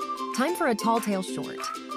Time for a tall tale short.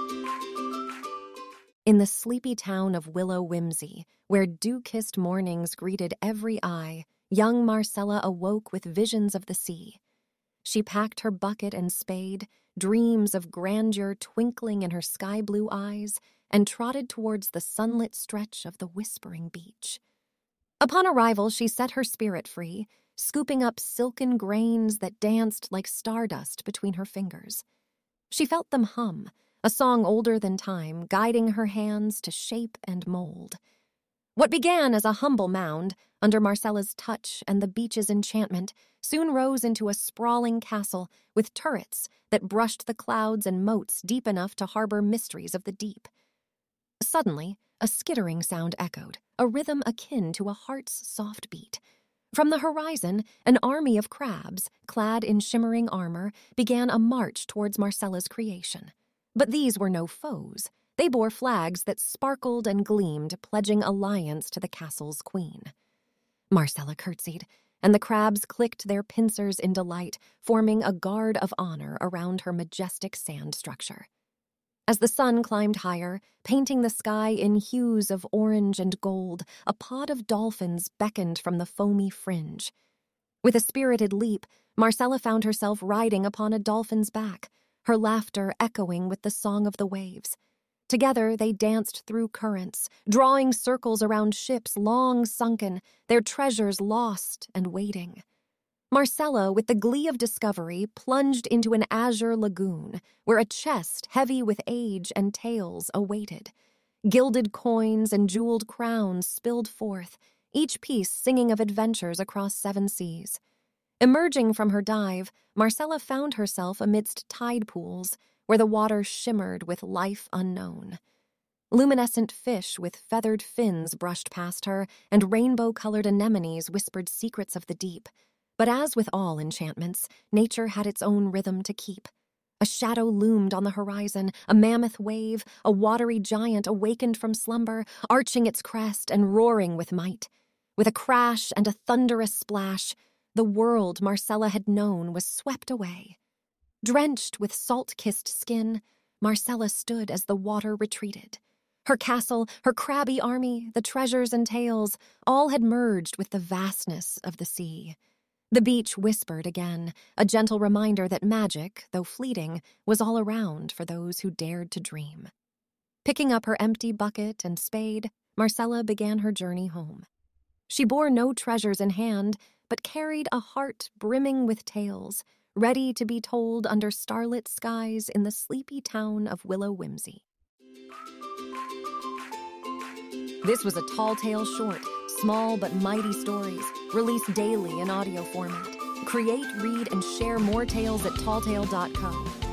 In the sleepy town of Willow Whimsy, where dew-kissed mornings greeted every eye, young Marcella awoke with visions of the sea. She packed her bucket and spade, dreams of grandeur twinkling in her sky-blue eyes, and trotted towards the sunlit stretch of the whispering beach. Upon arrival, she set her spirit free, scooping up silken grains that danced like stardust between her fingers. She felt them hum, a song older than time, guiding her hands to shape and mold. What began as a humble mound, under Marcella's touch and the beach's enchantment, soon rose into a sprawling castle with turrets that brushed the clouds and moats deep enough to harbor mysteries of the deep. Suddenly, a skittering sound echoed, a rhythm akin to a heart's soft beat. From the horizon, an army of crabs, clad in shimmering armor, began a march towards Marcella's creation. But these were no foes. They bore flags that sparkled and gleamed, pledging alliance to the castle's queen. Marcella curtsied, and the crabs clicked their pincers in delight, forming a guard of honor around her majestic sand structure. As the sun climbed higher, painting the sky in hues of orange and gold, a pod of dolphins beckoned from the foamy fringe. With a spirited leap, Marcella found herself riding upon a dolphin's back, her laughter echoing with the song of the waves. Together they danced through currents, drawing circles around ships long sunken, their treasures lost and waiting. Marcella, with the glee of discovery, plunged into an azure lagoon, where a chest heavy with age and tales awaited. Gilded coins and jeweled crowns spilled forth, each piece singing of adventures across 7 seas. Emerging from her dive, Marcella found herself amidst tide pools, where the water shimmered with life unknown. Luminescent fish with feathered fins brushed past her, and rainbow-colored anemones whispered secrets of the deep. But as with all enchantments, nature had its own rhythm to keep. A shadow loomed on the horizon, a mammoth wave, a watery giant awakened from slumber, arching its crest and roaring with might. With a crash and a thunderous splash, the world Marcella had known was swept away. Drenched with salt-kissed skin, Marcella stood as the water retreated. Her castle, her crabby army, the treasures and tales, all had merged with the vastness of the sea. The beach whispered again, a gentle reminder that magic, though fleeting, was all around for those who dared to dream. Picking up her empty bucket and spade, Marcella began her journey home. She bore no treasures in hand, but carried a heart brimming with tales, ready to be told under starlit skies in the sleepy town of Willow Whimsy. This was a tall tale short, small but mighty stories, released daily in audio format. Create, read, and share more tales at talltale.co.